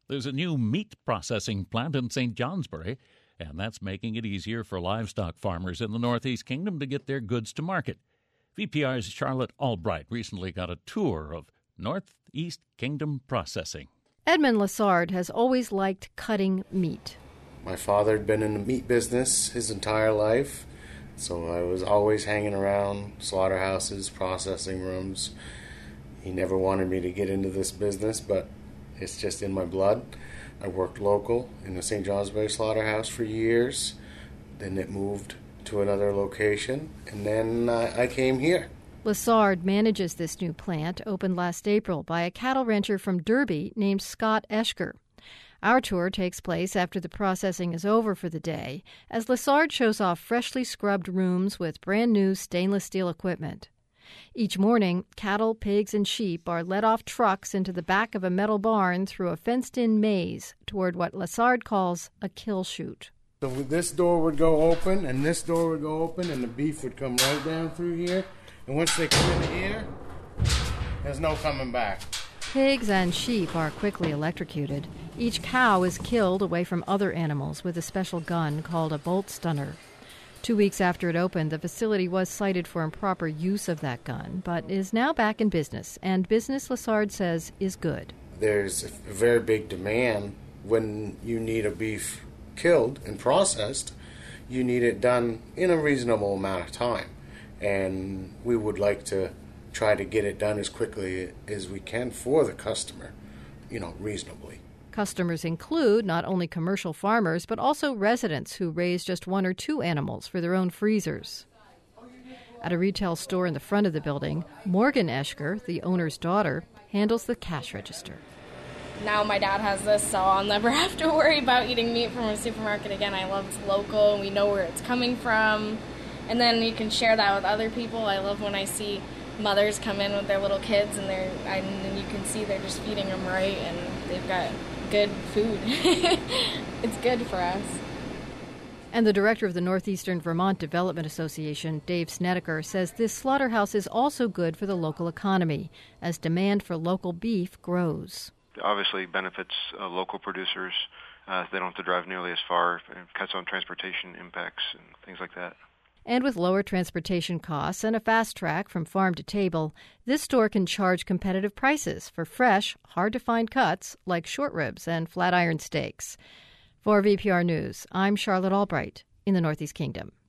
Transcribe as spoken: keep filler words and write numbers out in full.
There's a new meat processing plant in Saint Johnsbury, and that's making it easier for livestock farmers in the Northeast Kingdom to get their goods to market. V P R's Charlotte Albright recently got a tour of Northeast Kingdom processing. Edmund Lessard has always liked cutting meat. My father had been in the meat business his entire life, so I was always hanging around slaughterhouses, processing rooms. He never wanted me to get into this business, but it's just in my blood. I worked local in the Saint Johnsbury slaughterhouse for years. Then it moved to another location, and then uh, I came here. Lessard manages this new plant, opened last April by a cattle rancher from Derby named Scott Eschker. Our tour takes place after the processing is over for the day, as Lessard shows off freshly scrubbed rooms with brand-new stainless steel equipment. Each morning, cattle, pigs, and sheep are led off trucks into the back of a metal barn through a fenced-in maze toward what Lessard calls a kill chute. So this door would go open, and this door would go open, and the beef would come right down through here. And once they come in here, there's no coming back. Pigs and sheep are quickly electrocuted. Each cow is killed away from other animals with a special gun called a bolt stunner. Two weeks after it opened, the facility was cited for improper use of that gun, but is now back in business, and business, Lessard says, is good. There's a very big demand when you need a beef killed and processed. You need it done in a reasonable amount of time, and we would like to try to get it done as quickly as we can for the customer, you know, reasonably. Customers include not only commercial farmers, but also residents who raise just one or two animals for their own freezers. At a retail store in the front of the building, Morgan Eschker, the owner's daughter, handles the cash register. Now my dad has this, so I'll never have to worry about eating meat from a supermarket again. I love it's local, and we know where it's coming from. And then you can share that with other people. I love when I see mothers come in with their little kids, and they're and you can see they're just feeding them right, and they've got good food. It's good for us. And the director of the Northeastern Vermont Development Association, Dave Snedeker, says this slaughterhouse is also good for the local economy as demand for local beef grows. It obviously benefits uh, local producers. Uh, they don't have to drive nearly as far. It cuts on transportation impacts and things like that. And with lower transportation costs and a fast track from farm to table, this store can charge competitive prices for fresh, hard-to-find cuts like short ribs and flat iron steaks. For V P R News, I'm Charlotte Albright in the Northeast Kingdom.